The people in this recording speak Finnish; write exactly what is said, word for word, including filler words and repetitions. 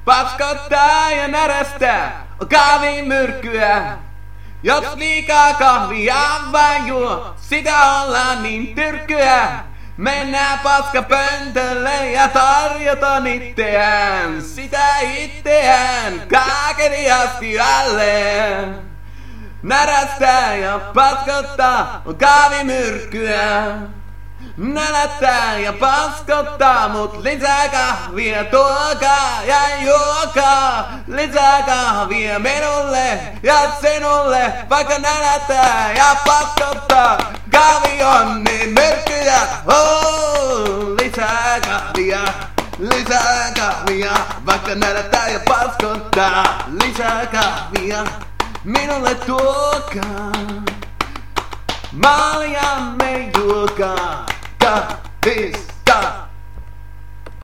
paskottaa ja närästää, on kahvimyrkkyä. Jos liikaa kahvia vain juo, sitä ollaan niin tyrkkyä. Mennään paskapöntölle ja tarjotaan itseään, sitä itseään kaikeni astialle. Närästää ja paskottaa on kahvimyrkkyä. Nälättää ja paskottaa, mut lisää kahvia tuokaa ja juokaa. Lisää kahvia minulle ja sinulle, vaikka nälättää ja paskottaa. Kahvi on niin myrkkyjä, oh, lisää kahvia, lisää kahvia, vaikka nälättää ja paskottaa. Lisää kahvia minulle tuokaa. Maljamme juokaa kahvista.